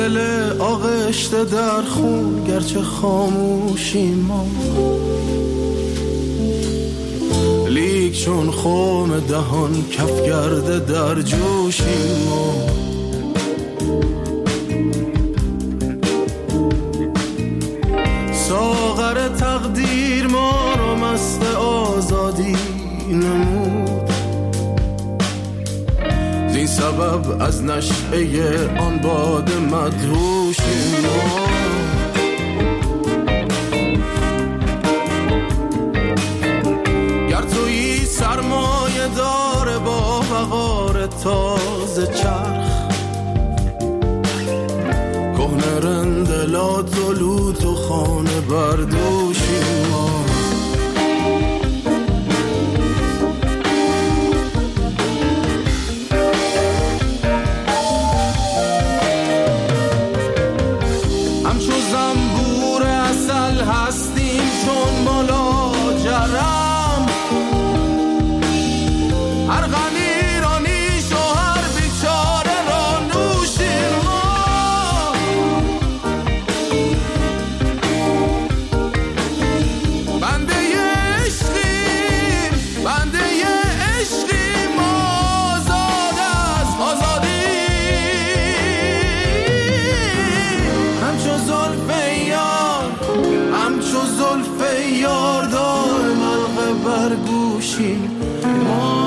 دل آغشته در خون گرچه خاموشی ما، لیک چون خم دهان کف کرده در جوشی ما. ساغر تقدیر ما رو مست آزادی نمود، زین سبب از نشعه آن باد مدهوشی ما. گر تویی سرمایه دار با وقار تازه چرخ، کهنه رندلات و لوت و خانه بردوشی ما. همچو زنبور عسل هستیم چون ملاجرم، هر غم ایرانیش و هر بیچاره را نوشیم ما. بنده عشقیم، بنده عشقیم، آزاد از آزادی. همچو زلف یار، همچو زلف یار دائم حلقه بر گوشیم ما.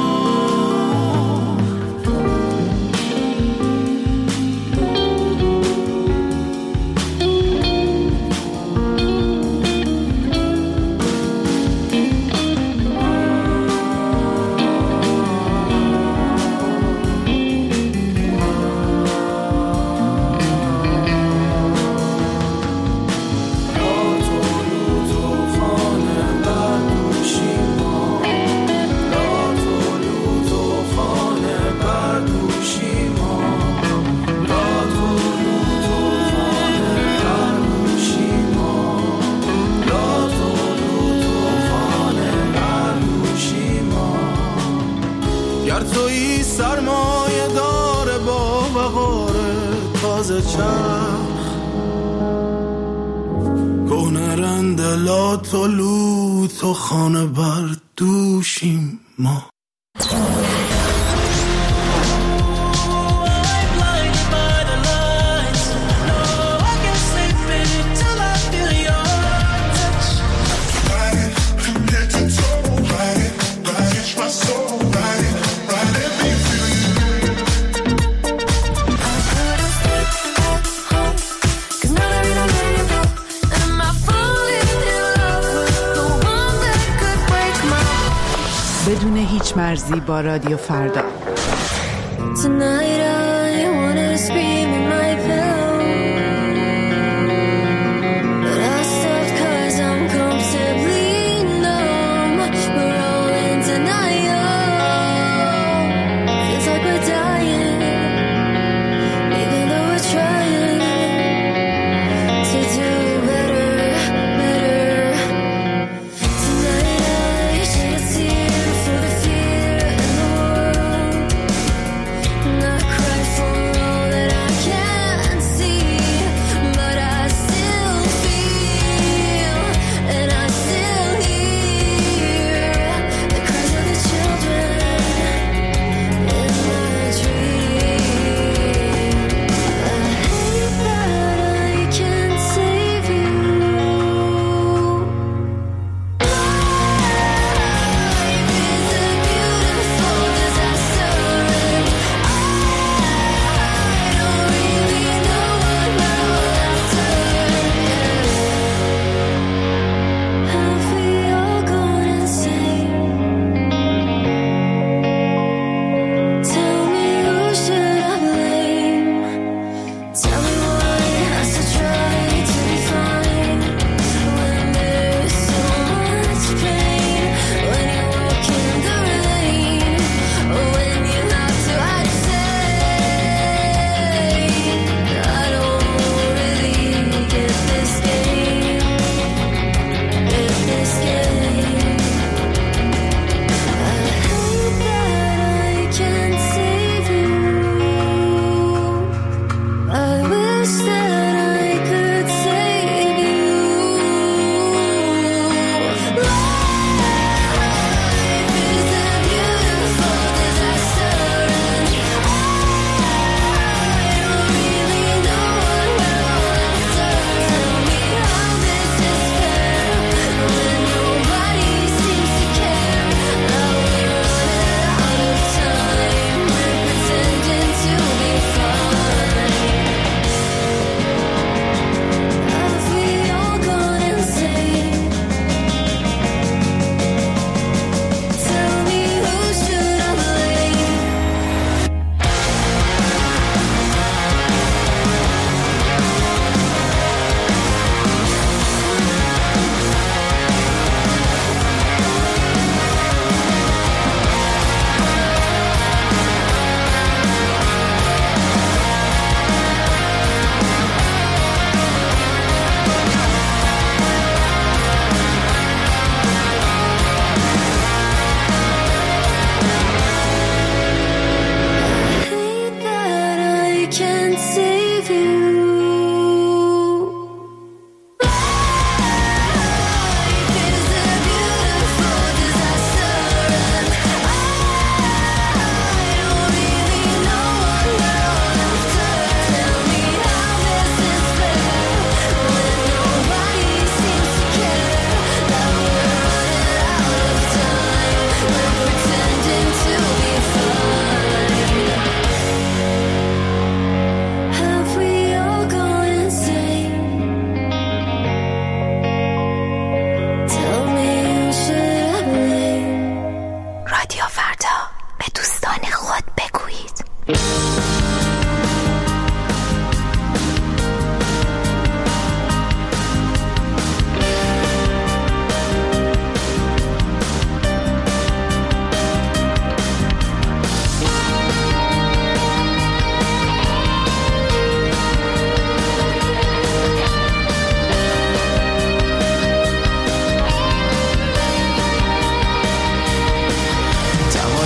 گر تویی سرمایه داره با وقار تازه چرخ، کهنه رندلات و لوت و خانه بردوشیم ما. بدون هیچ مرزی با رادیو فردا. Not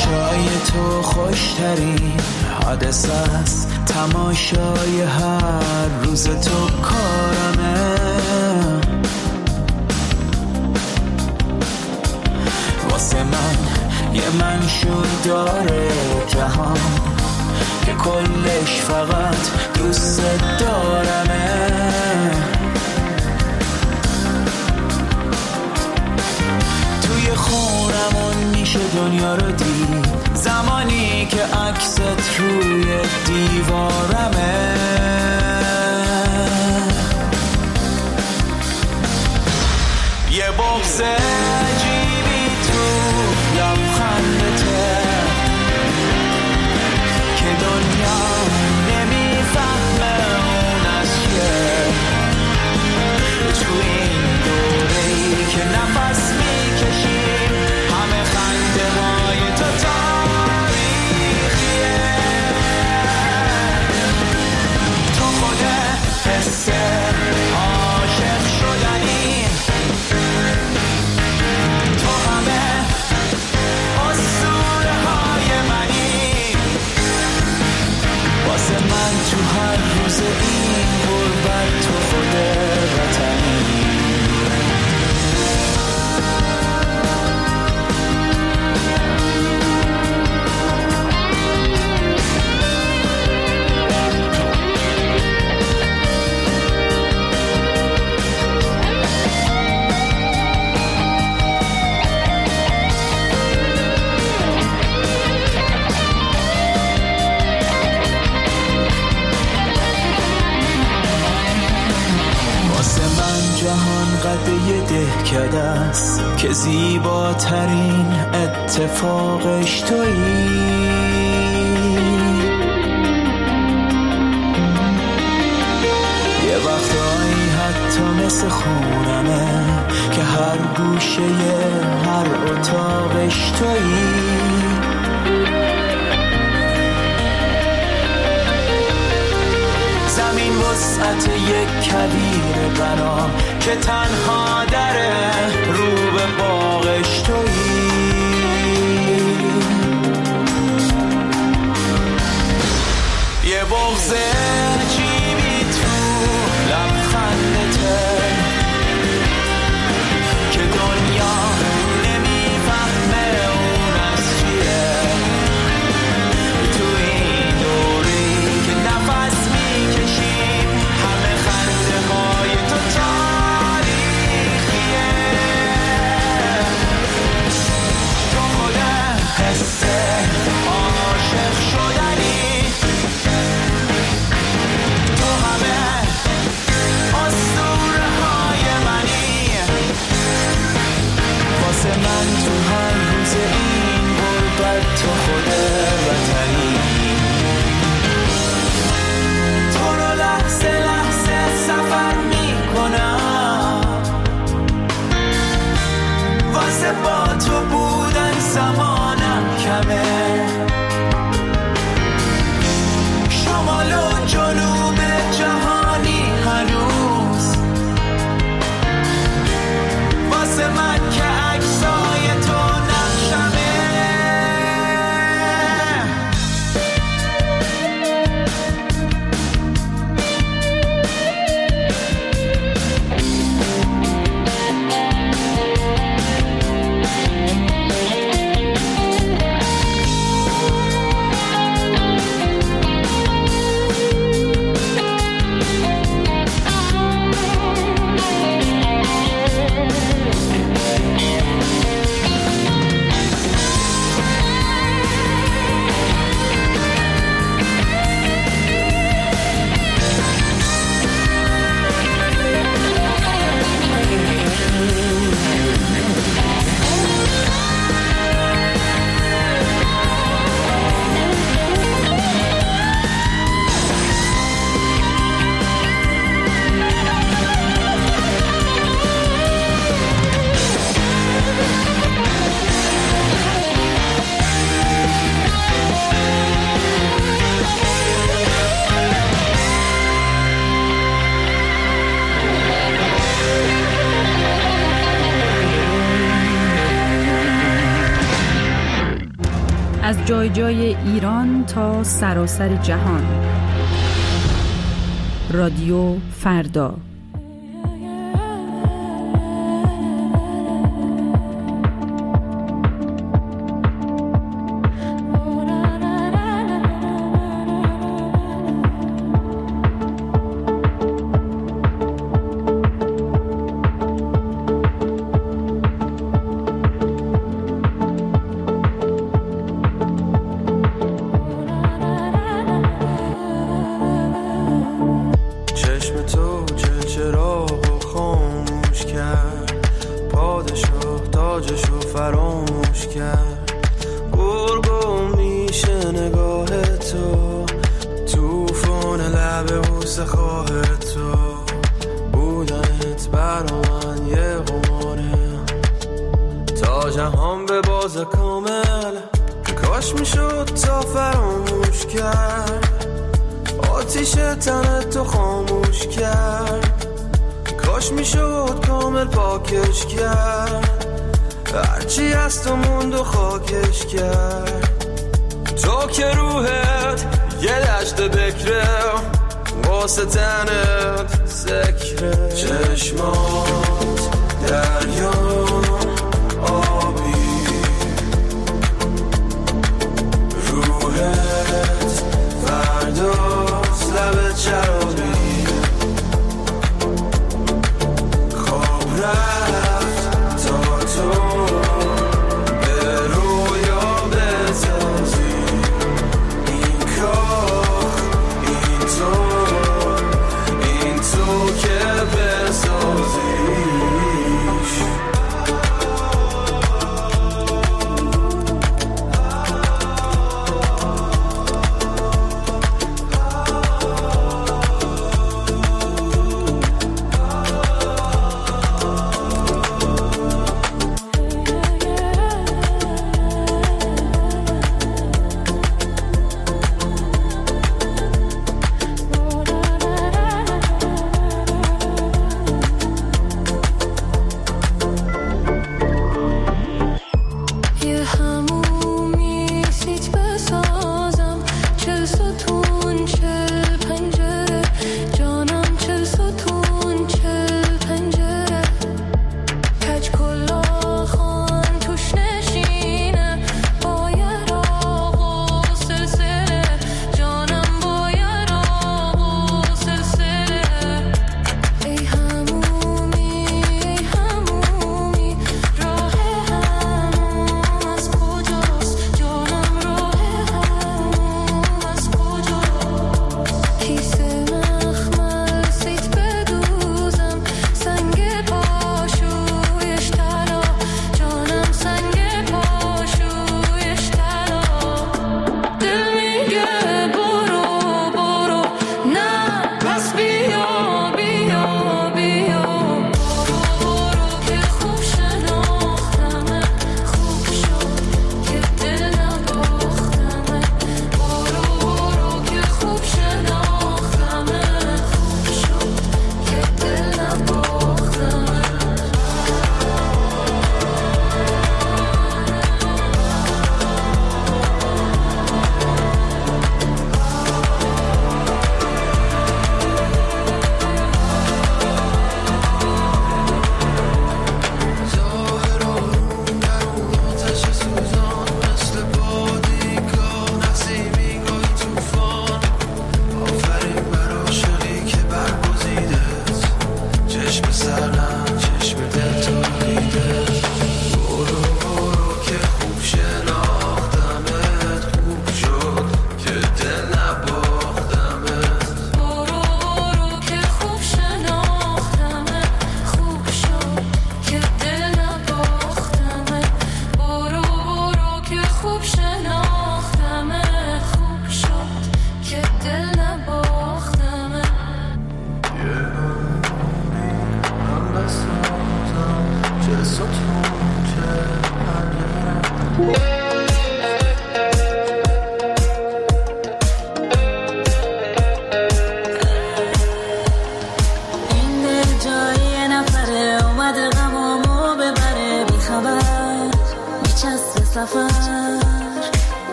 چشای تو خوشترین حادثه است، تماشای هر روز تو کارمه. واسه من یه منشور داره جهان که کلش فقط دوست دارمه. توی خونمون میشه دنیا رو دید، زمانی که عکست روی دیوارمه. یه بغض عجیبی تو لبخندته که دنیا نمیفهمه اون از چیه. تو این دوره‌ای که نفس میکشیم همه خنده های تو تاریخیه. تو خود حس عاشق شدنی، تو همه اسطوره های منی. واسه من تو هر روز این غربت تو خود وطنی. جهان قده دهکده است که زیباترین اتفاقش تویی. یه وقتایی حتی مثل خونمه که هر گوشه هر اتاقش تویی. زمین وسعت یک کویر بنا که تنها دره رو به باغش تویی. یه بغض عجیبی تو لبخندته که دنیا نمیفهمه اون از چیه. تو این دوری که نفس میکشیم همه خنده های تو تاریخیه. تو خود حس عاشق شدنی، تو همه اسطوره های منی. واسه من تو هر روز این غربت تو خود وطنی. تو رو لحظه لحظه سفر میکنم، واسه با تو بودن زمانم کمه. شمال و جنوب جهانی هنوز واسه من که عکسای تو نقشمه. جای جای ایران تا سراسر جهان. رادیو فردا. فراموش کرد. گرگم میشه نگاه تو، توفان لب بوسه خواه تو. بودنت برا من یه قماره، تا جهان به باز کامل. کاش میشد تا فراموش کرد، آتیش تنت تو خاموش کرد. کاش میشد کامل پاکش کرد، هرچی از تو موند و خاکش کرد. تو که روحت یه دشت بکره، واسه تنت سکره. چشمات دریا آبی، روحت فرداست لب چرابی. خواب رفت تا تو به رویا بتازی. این کاخ این تو که بسازیش.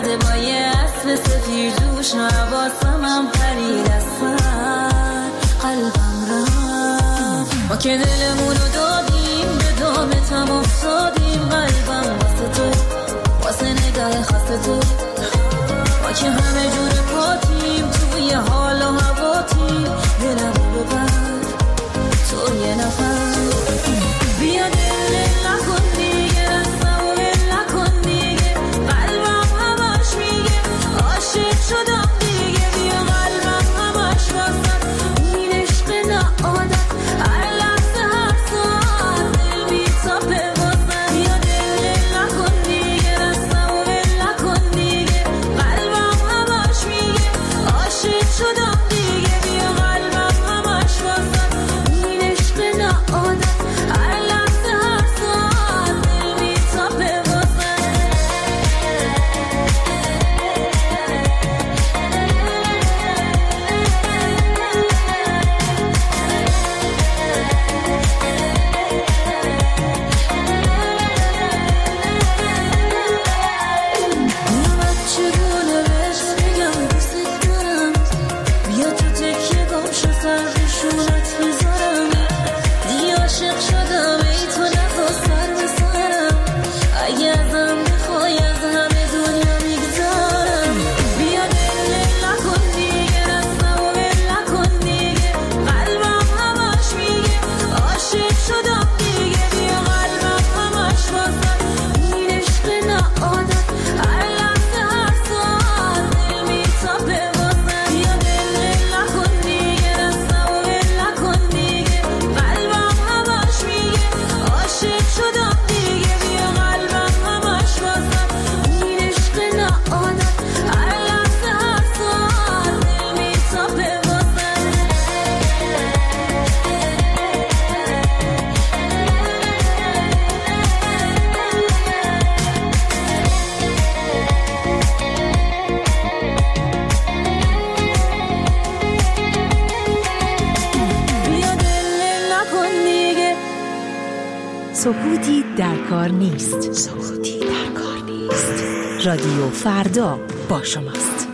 اومده با یه اسب سفیر دوش نواسم هم پرید از سر قلبم رفت ما که دلمونو دادیم به دامتم افتادیم قلبم واسه تو واسه نگاه خاص تو ما که همه جور پاتیم توی حال و هواتیم دلمو ببر تو یه نفر بیا دل نکن دیگه رستم و ول نکن دیگه قلبم همش میگه عاشق شدم دیگه بیا قلبم همش واسه این عشق نه عادت هر لحظه هر ساعت دل میتاپه واسه بیا دل نکن دیگه رستم و ول نکن دیگه قلبم همش میگه عاشق شدم دیگه بیا قلبم همش واسه این عشق نه عادت هر لحظه هر ساعت دل میتاپه واسه میامد چگونه بهش بگم دوست دارم بیا تو تکیه گم شو سر روشونت میذارم دیگه عاشق شدم ای تو نزا سر بسارم اگه ازم بخوای از همه دنیا میگذارم بیا دل نکن دیگه رستم و ول نکن دیگه قلبم همش میگه عاشق شدم دیگه بیا قلبم همش واسه این عشق نه عادت هر لحظه هر ساعت دل میتاپه واسه بیا دل نکن دیگه رستم و ول نکن دیگه قلبم همش میگه عاشق شدم دیگه بیا قلبم همش واسه این عشق نه عادت هر لحظه هر ساعت دل میتاپه واسه بیا دل نکن دیگه سکوتی در کار نیست. سکوتی در کار نیست. رادیو فردا با شماست.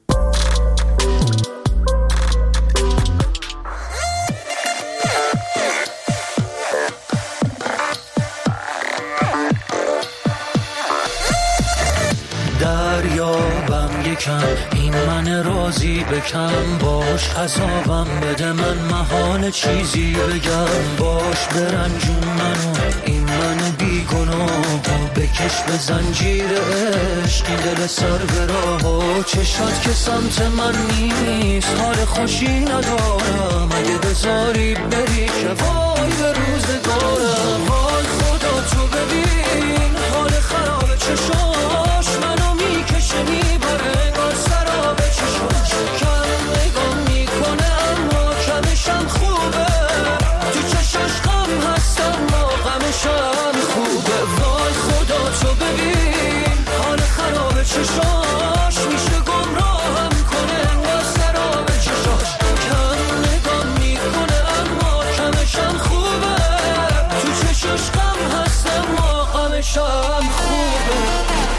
دریابم یکم این من راضی بکم باش عذابم بده من محال چیزی بگم باش برنجون منو این من بیگناهو بکش به زنجیر عشق این دل سر به راهو چشات که سمت من نیست حال خوشی ندارم اگه بذاری بری که وای به روزگارم وای خدا تو ببین حال خراب چشاش منو میکشه میبره انگار سراب چشاش کم نگام میکنه اما کمشم خوبه تو چشاش غم هست اما غمشم خوبه وای خدا تو ببین حال خراب چشاش میشه گمراهم کنه انگار سراب چشاش کم نگام میکنه اما کمشم خوبه تو چشاش غم هست اما غمشم خوبه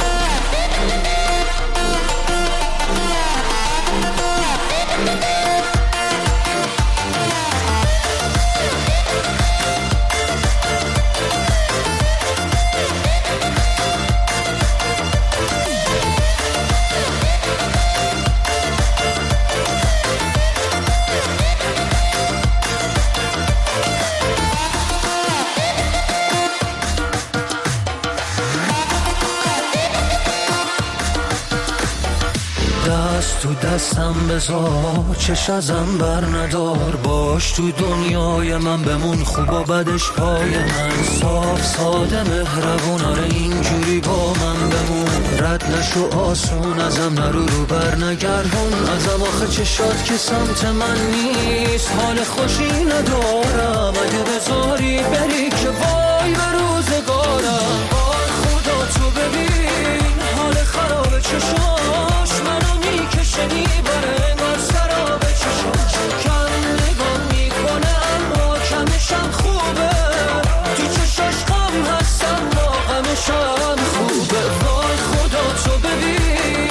دست تو دستم بذار چش ازم بر ندار باش تو دنیای من بمون خوب و بدش پای من صاف ساده مهربون آره اینجوری با من بمون رد نشو آسون ازم نرو رو بر نگردون ازم آخه چشات که سمت من نیست حال خوشی ندارم اگه بذاری بری که وای به روزگارم وای خدا تو ببین حال خراب چشاش منو میکشه میبره انگار سراب چشاش کم نگام میکنه اما کمشم خوبه تو چشاش غم هست اما غمشم خوبه وای خدا تو ببین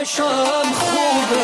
باشم خوبه.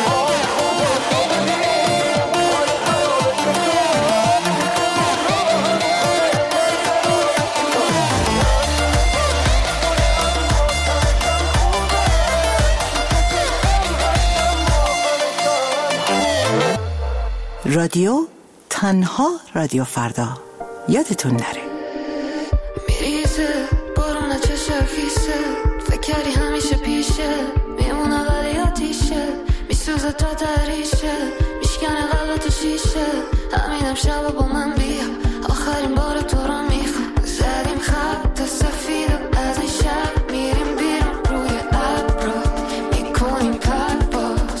رادیو تنها رادیو فردا. یادتون نره. میریزه بارون چشم فیسه، فکر کردی همیشه پیشه، میمونه ولی آتیشه، میسوزه تا دریشه، میشکنه قلبتو شیشه. همینم شب با من بیا، آخرین بار تو رو میخوام. زدیم خط سفید از این شب، میریم بیرون روی ابرا، میکنیم پرواز.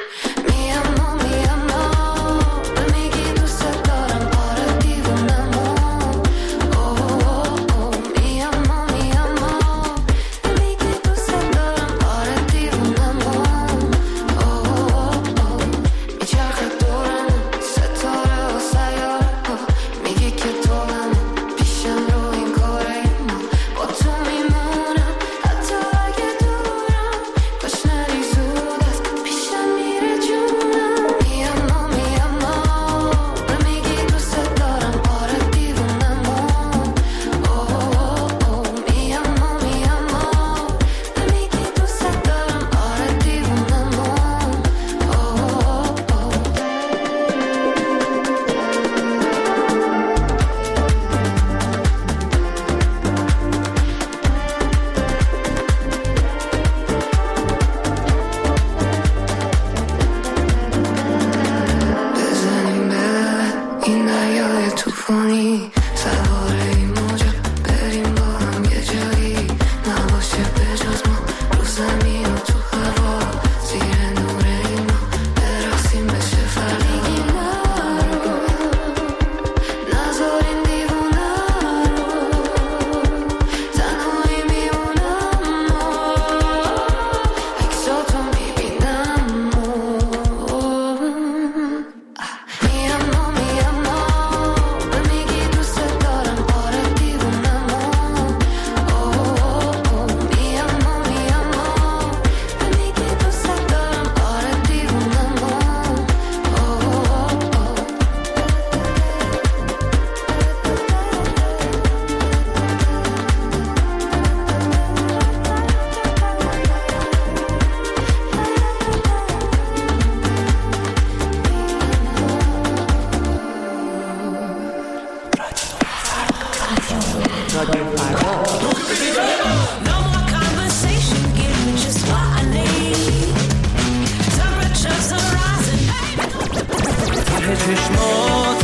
چشمات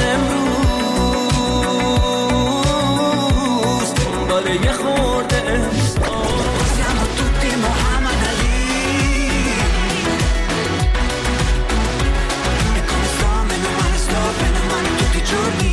امروز دنبال یه خورده احساس siamo tutti Muhammad Ali e come sto meno male tutti i giorni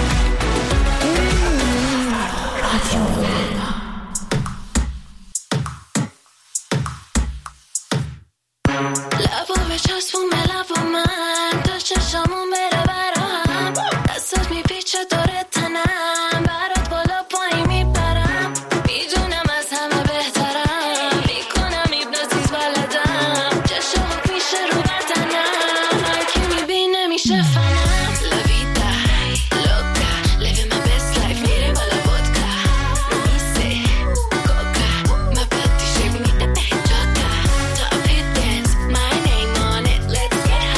لبو بچسبون به لب من تا چشمون بره برام دستت میپیچه دور تنم برات بالا پایین میپرم میدونم از همه بهترم میکنم ایبنوتیز بلدم چشم پیشه رو بدنم هر کی میبینه میشه فنم لویدا لوکا living my best life میره بالا ودکا میسه کوکا my body shape میده به جاتا top hit dance my name on it let's get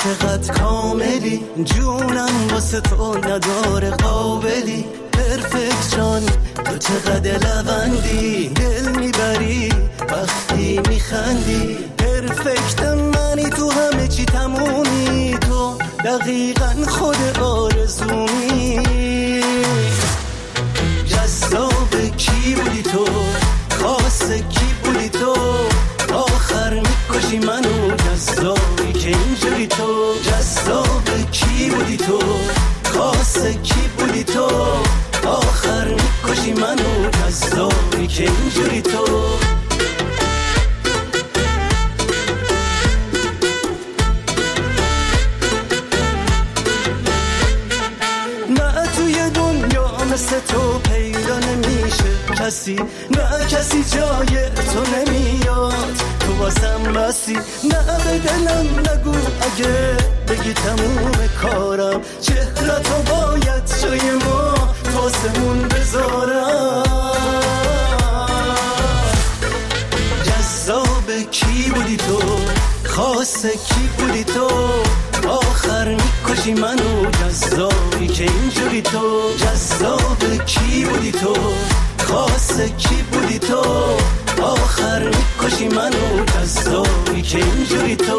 چقدر کاملی، جونم واسه تو نداره قابلی. پرفکت جان تو چقدر لبندی، دل میبری وقتی میخندی. پرفکت منی، تو همه چی تمومی، تو دقیقا خود آرزومی. جذاب کی بودی تو، خاص کی بودی تو، آخر میکشی منو جذابی که اینجوری تو. جذاب کی بودی تو، خاص کی بودی تو، آخر میکشی منو جذابی که اینجوری تو. نه توی دنیا مثل تو پیدا نمیشه کسی، نه کسی جای تو نمیاد، تو واسم بسی. نه به دلم نگو اگه بگی تموم کارم، چهرتو باید جای ما واسمون بذارم. جذاب کی بودی تو، خاص کی بودی تو، آخر میکشی منو جذابی که اینجوری تو. جذاب کی بودی تو، خاص کی بودی تو، آخر میکشی منو جذابی که اینجوری تو.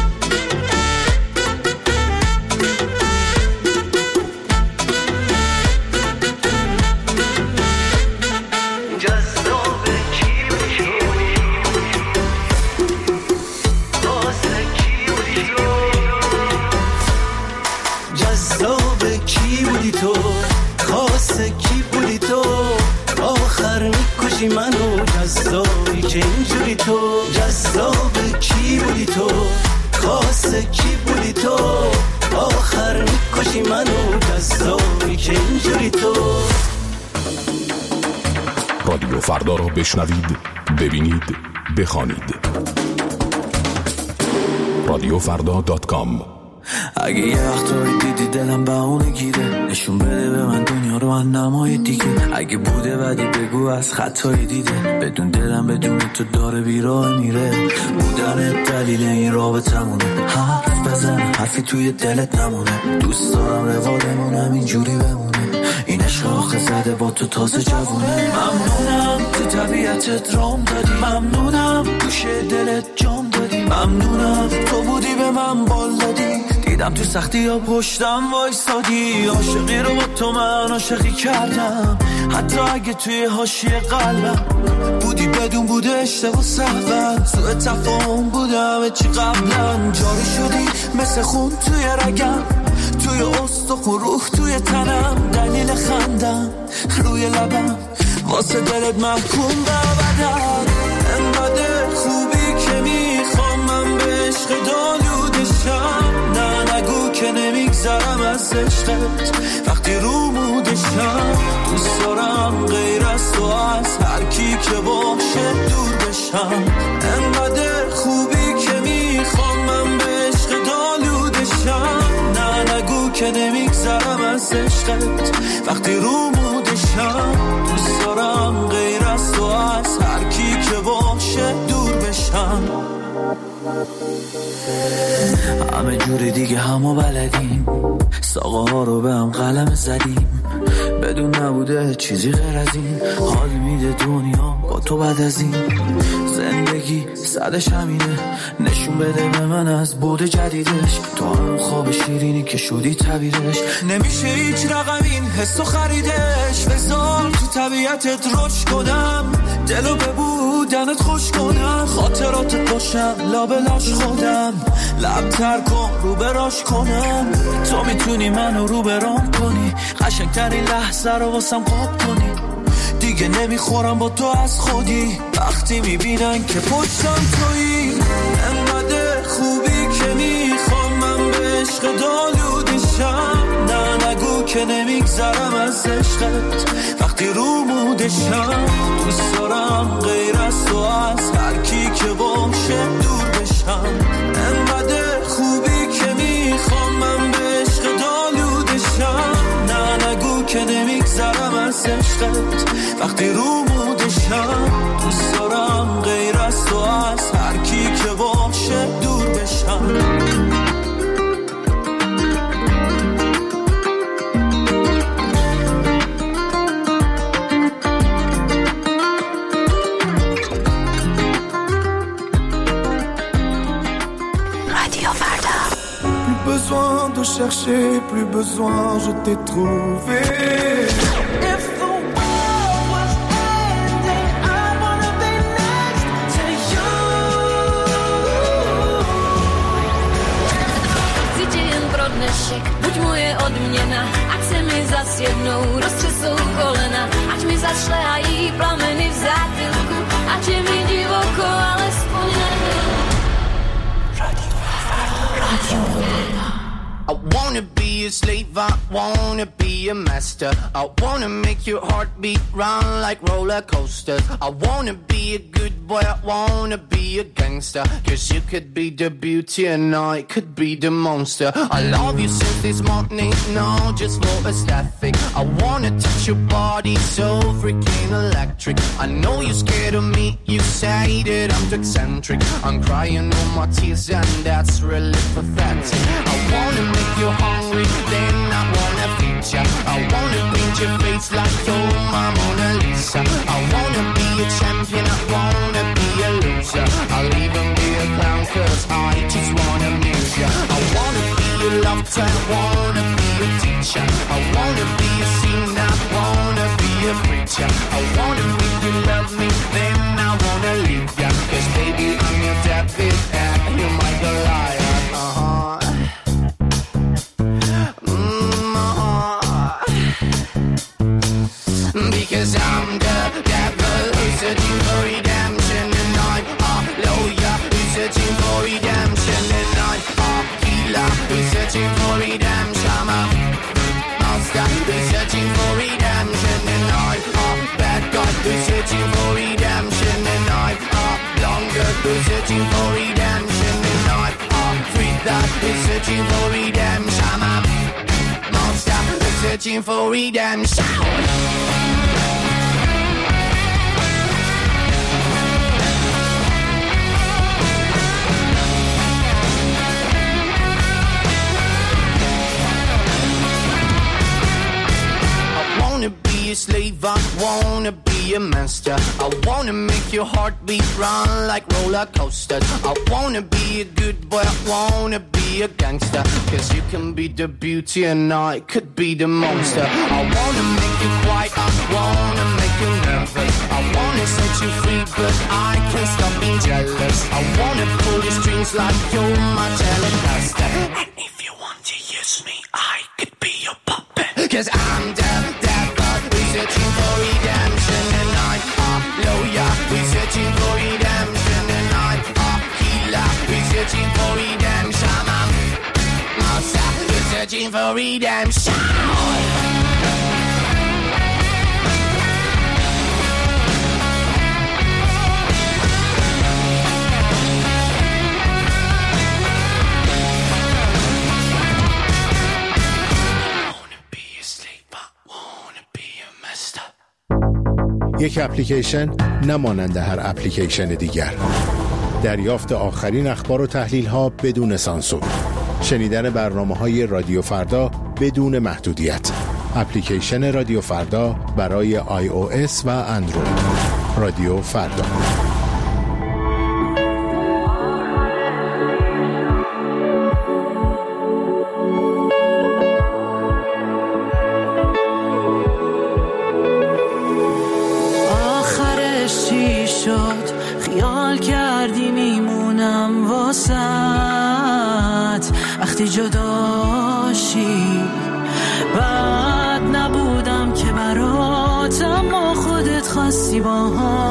تو خاص کی بودی تو، آخر میکشی منو جذابی که اینجوری تو. جذاب کی بودی تو، خاص کی بودی تو، آخر میکشی منو جذابی که اینجوری تو. رادیو فردا رو بشنوید، ببینید، بخوانید. radiofrda.com. اگه یه وقتایی دیدی دلم بهونه گیره، نشون بده به من دنیا رو من نمای دیگه. اگه بوده بدی بگو از خطایی دیده، بدون دلم بدون تو داره بیراه میره. بودن دلیل این رابطمونه، حرف بزن حرفی توی دلت نمونه. دوست دارم روالمونم اینجوری بمونه، این شاخه زده با تو تازه جوونه. ممنونم تو طبیعتت رام دادی، ممنونم گوشه دلت جام دادی، ممنونم تو بودی به من بال دادی. دیدم تو سختی ها پشتم وایسادی، عاشقی رو با تو من عاشقی کردم. حتی اگه توی حاشیه قلبم بودی بدون بوده اشتباه سهون. سوء تفاهم بودم چی قبلا، جاری شدی مثل خون توی رگم، توی استخون روح توی تنم. دلیل خندم روی لبم، واسه دلت محکوم به ابدم. انقدر خوبی که میخوام من به عشق دالودشم. نه نگو که نمیگذرم از عشقت وقتی رو مودشم. دوست دارم غیر از تو از هر کی که باشه دور بشم. انقدر خوبی که میخوام من به عشق دالودشم. نه نگو که نمیگذرم از عشقت وقتی رو مودشم. دوست دارم غیر از تو از هر کی که باشه دور بشم. همه جوری دیگه همو بلدیم، ساقه ها رو به هم قلم زدیم. بدون نبوده چیزی غیر از این، حال میده دنیا با تو بعد از این. زندگی صدش همینه، نشون بده به من از بود جدیدش. تو هم خواب شیرینی که شدی تعبیرش، نمیشه هیچ رقم این حسو خریدش. بذار تو طبیعتت رشد کنم، دلو به بودنت خوش کنم. خاطراتت باشم لابلاش خودم، لب تر کن رو براش کنم. تو میتونی منو رو برام کنی، قشنگترین لحظه رو واسم قاب کنی. دیگه نمیخورم با تو از خودی، وقتی میبینن که پشتم تویی. انقدر خوبی که میخوام من به عشق دالودشم. نه نگو که نمیگذرم از عشقت وقتی رو مودشم. دوست دارم غیر از تو از هر کی که باشه دور بشم. انقدر خوبی که میخوام من به عشق دالودشم. نه نگو که نمیگذرم از عشقت وقتی رو مودشم. دوست دارم غیر از تو از هر کی که باشه دور بشم. besoin de chercher, plus besoin, je t'ai trouvé. If the world was ending, I wanna be next to you. Cíti jen pro dnešek, buď moje odměna, ať se mi zas jednou roztřesou kolena, ať mi zašlehají plameny v zátylku, ať je mi divoko, alespoň I wanna be a slave, I wanna be a master. I wanna make your heartbeat run like roller coasters. I wanna be a good boy, I wanna be a gangster. Cause you could be the beauty and I could be the monster. I love you since this morning, no, just for aesthetic. I wanna touch your body so freaking electric. I know you're scared of me, you say that I'm too eccentric. I'm crying all my tears and that's really pathetic. I wanna make you hungry, then I wanna feed ya. I wanna paint your face like you're my Mona Lisa. I wanna be a champion, I wanna be a loser. I'll even be a clown cause I just wanna amuse ya. I wanna be a lover, I wanna be a teacher. I wanna be a singer, I wanna be a preacher. I wanna make you love me, then I wanna leave ya. Cause baby I'm your David and you're my Goliath. Because I'm the devil who's searching for redemption, and I'm a lawyer who's searching for redemption, and I'm a healer who's searching for redemption. I'm a master who's searching for redemption, and I'm a bad guy who's searching for redemption, and I'm a longer who's searching for redemption, and I'm a free that who's searching for redemption. I'm a monster who's searching for redemption. A slave, I wanna be a master. I wanna make your heartbeat run like roller coasters. I wanna be a good boy, I wanna be a gangster. Cause you can be the beauty and I could be the monster. I wanna make you quiet, I wanna make you nervous. I wanna set you free, but I can't stop being jealous. I wanna pull your strings like you're my Telecaster. And if you want to use me, I could be your puppet. Cause I'm the devil, we're searching for redemption, and I'm a lawyer, we're searching for redemption, and I'm a healer, we're searching for redemption. I'm master, we're searching for redemption. یک اپلیکیشن نمانند هر اپلیکیشن دیگر. دریافت آخرین اخبار و تحلیل ها بدون سانسور. شنیدن برنامه‌های رادیو فردا بدون محدودیت. اپلیکیشن رادیو فردا برای iOS و اندروید. رادیو فردا. خیال کردی میمونم واسط وقتی جداشی بعد نبودم که برات اما خودت خواستی با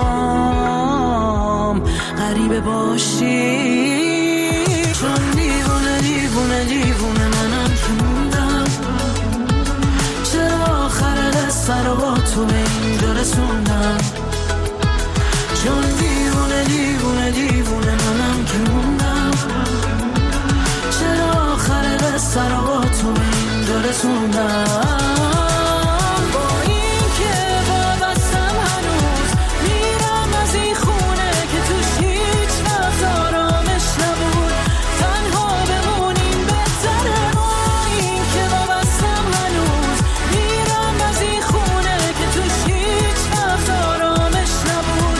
هم غریبه باشی چون دیوونه دیوونه دیوونه منم که موندم چرا آخر قصه رو با تو به اینجا رسوندم چون دیوونه دیوونه دیوونه منم که موندم چرا آخر قصه رو با تو به اینجا رسوندم با این که وابستم هنوز میرم از این خونه که توش هیچ وقت آرامش نبود تنها بمونیم بهتره با این که وابستم هنوز میرم از این خونه که توش هیچ وقت آرامش نبود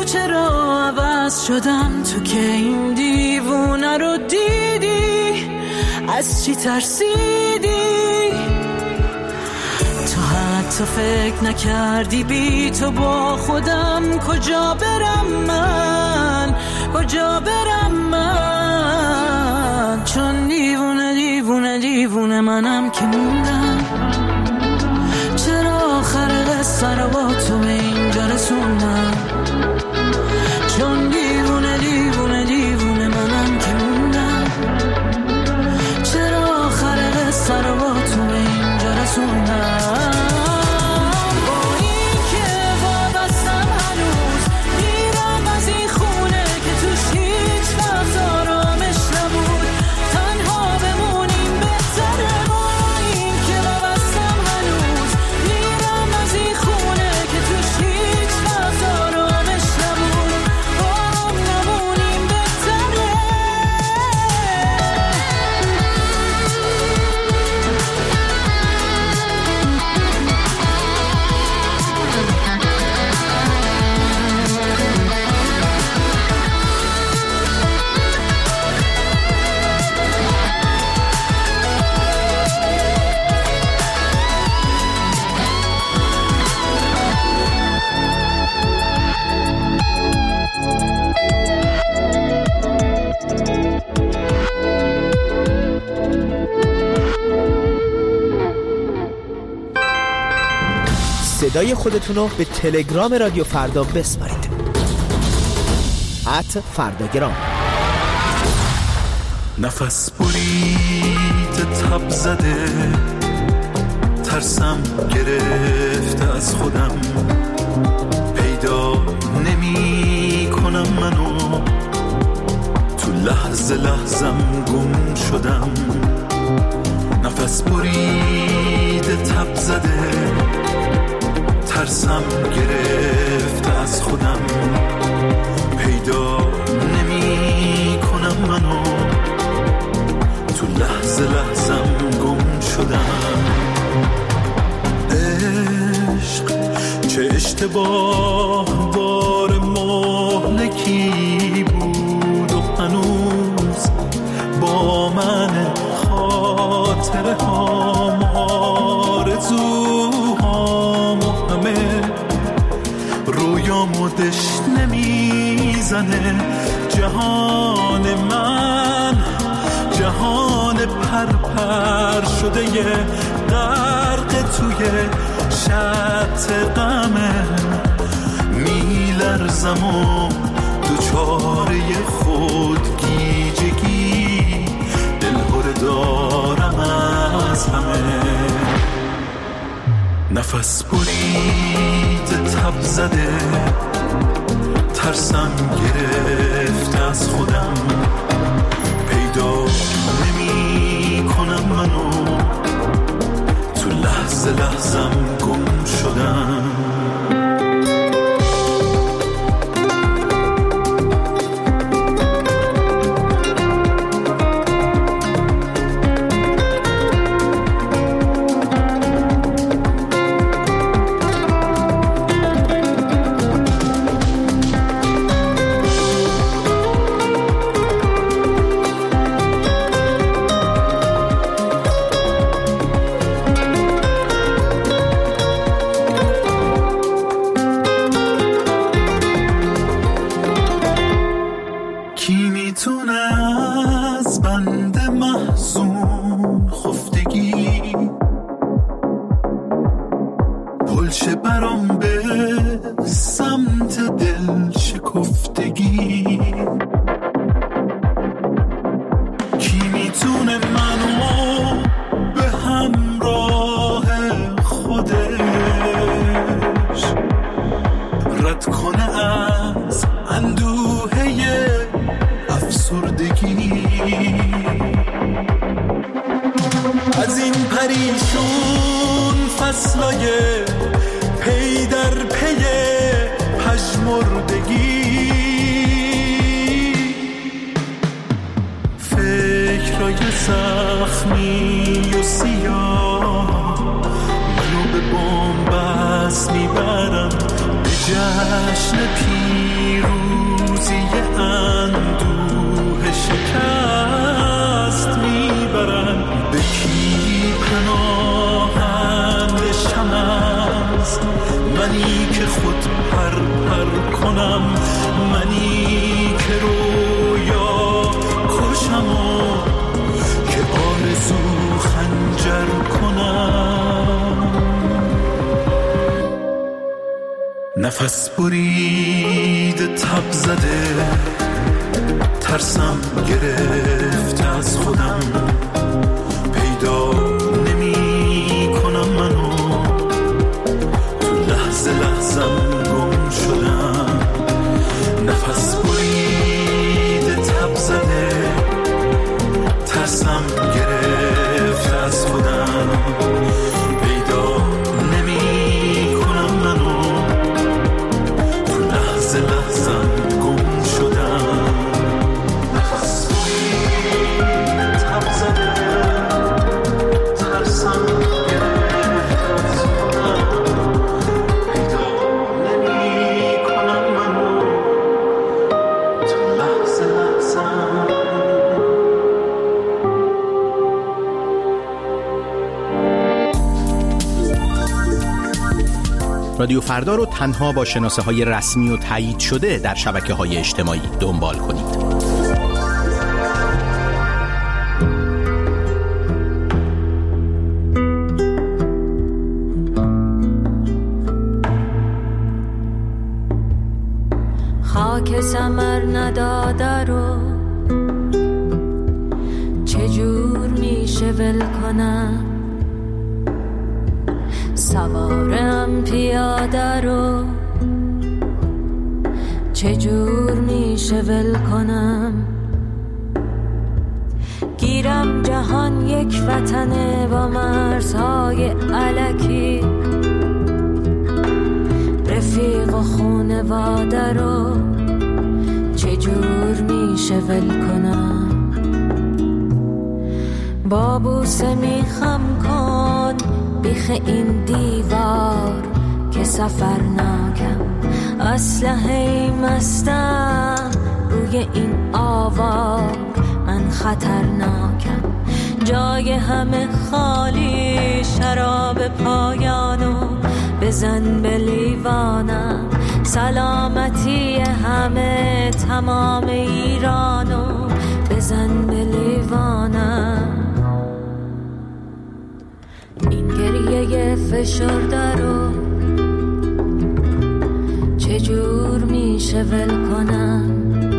چرا عوض شدم تو که این دیوونه رو دیدی؟ از چی ترسیدی؟ تو حتی فکر نکردی بی تو با خودم کجا برم من، کجا برم من؟ چون دیوونه دیوونه دیوونه منم که موندم. چرا آخر قصه رو با تو به اینجا رسوندم؟ چون دیوونه دیوونه دیوونه منم که موندم. چرا آخر قصه رو با تو به اینجا رسوندم؟ صدای خودتون رو به تلگرام رادیو فردا بسپارید. @فرداگرام. نفس برید تب زده، ترسم گرفته از خودم، پیدا نمی کنم منو، تو لحظه لحظم گم شدم. نفس برید تب زده، ترسم گرفته از خودم، پیدا نمی کنم منو، تو لحظه لحظم گم شدم. عشق چه اشتباه بار مهلکی بود و هنوز با من، خاطره هام آرزوهام و همه رویامو دشت نمیزنه. جهان من جهان پرپر شده یه غرق توی شط غمه، میلرزم و دوچاره خودگیجگی، دلهره دارم از همه. نفس برید تب زده، ترسم گرفت از خودم، پیدا نمی کنم منو، تو لحظه لحظم گم شدم. جشن پیروزی اندوه شکست میبرن. به کی پناهنده شمز، منی که خود پر پر کنم، منی که رویا کشم و که آرزو خنجر کنم. نفس برید تب زده، ترسم گرفت از خودم، پیدا نمی کنم منو، تو لحظه لحظم گم شدم. نفس برید تب زده، ترسم گرفت از خودم، پیدا نمی کنم منو، تو لحظه لحظم گم شدم. نفس برید تب زده، ترسم گرفت از خودم، پیدا نمی کنم منو، تو لحظه لحظم. رادیو فردا رو تنها با شناسه‌های رسمی و تایید شده در شبکه‌های اجتماعی دنبال کنید. خاک ثمر نداده رو چجور میشه ول کنم، سوارم پیاده رو چجور میشه ول کنم. گیرم جهان یک وطنه با مرزهای الکی، رفیق و خونواده رو چجور میشه ول کنم. با بوسه میخم کن بیخ این دیوار که سفر ناکم، اسلحه مستم روی این آوار، من خطرناکم. جای همه خالی، شراب پایانو بزن به لیوانم، سلامتی همه تمام ایرانو بزن به لیوانم. این گریه فشرده رو چجور میشه ول کنم،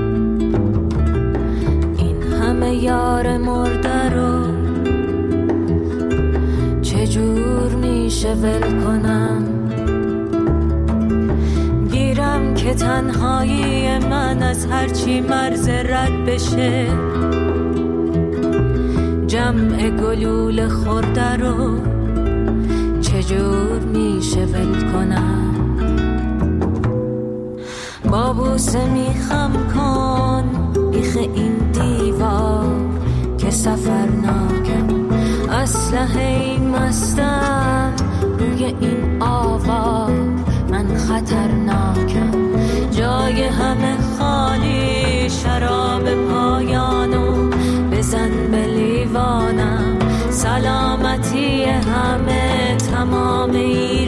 این همه یار مرده رو چجور میشه ول کنم. گیرم که تنهایی من از هرچی مرز رد بشه، جمع گلول خورده رو چجور میشه ول کنم. با بوسه میخم کن بیخ این دیوار که سفر ناکم، اسلحه مستم روی این آوار، من خطرناکم. جای همه خالی، شراب پایانو بزن به لیوانم، سلامتی همه تمام